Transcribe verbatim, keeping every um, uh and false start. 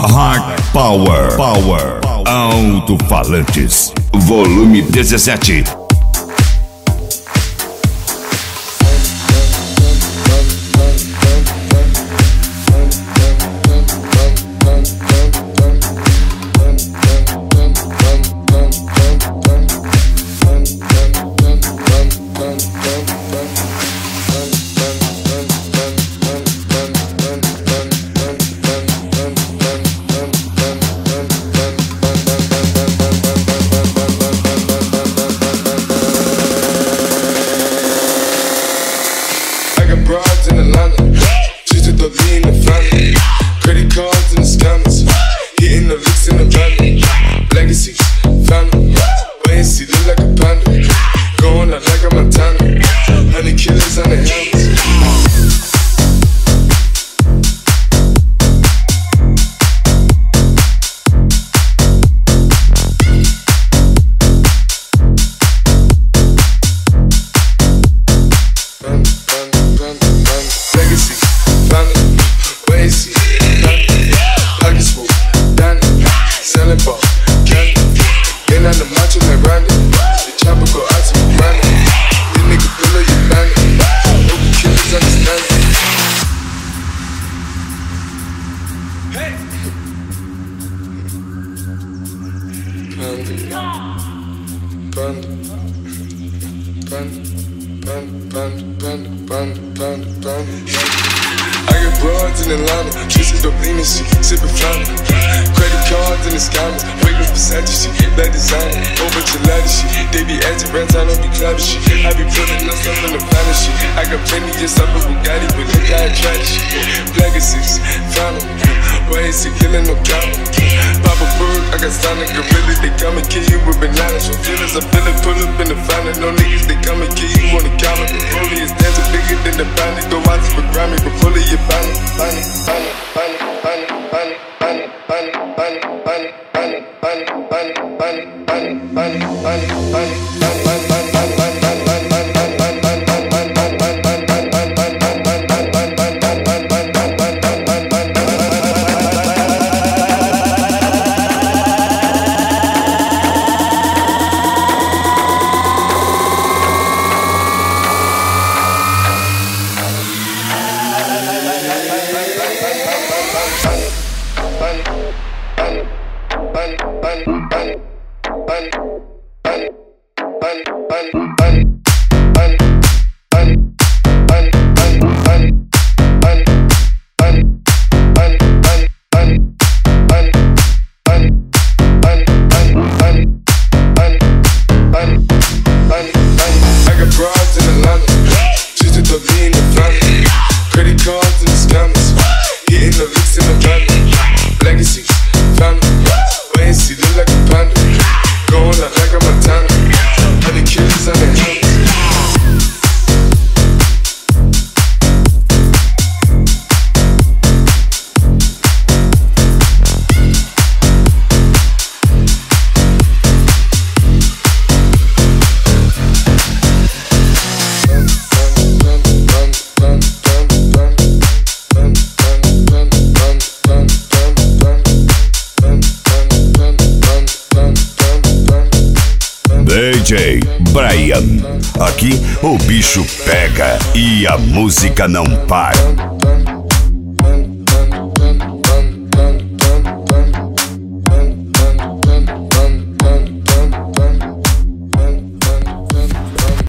Hard Power. Power. Alto-falantes. Volume dezessete. Broads in Atlanta, she's just a lean the family. Credit cards and the scammers, hitting the licks in the van. Legacies, family, wait and see, look like a panda. Going out like a Montana, honey killers on the helmets. I got broads in Atlanta, kissing dope lean and shit, sipping fountain. Credit cards and the scammers, waiting for Santa shit, black designer, over gelato shit. They be acting rats, I don't be clapping shit. I be putting up stuff in the planet shit. I got plenty of stuff with Bugatti, but look how I try this shit. Legacies, fountain, why is he killing no counter? Papa Bird, I got Sonic Gorilla, they come and kill you with bananas. From feelings, I feel it, pull up in the fountain. No niggas, they come and kill you on the counter. The bully is dancing bigger than the bandit. Go out to the Grammy, but fully your bandit. Bunny, bunny, bunny, bunny, bunny, bunny, bunny, bunny, bunny, bunny, bunny, bunny, bunny, bunny, bunny, bunny, bunny, D J Brian. Aqui o bicho pega e a música não para.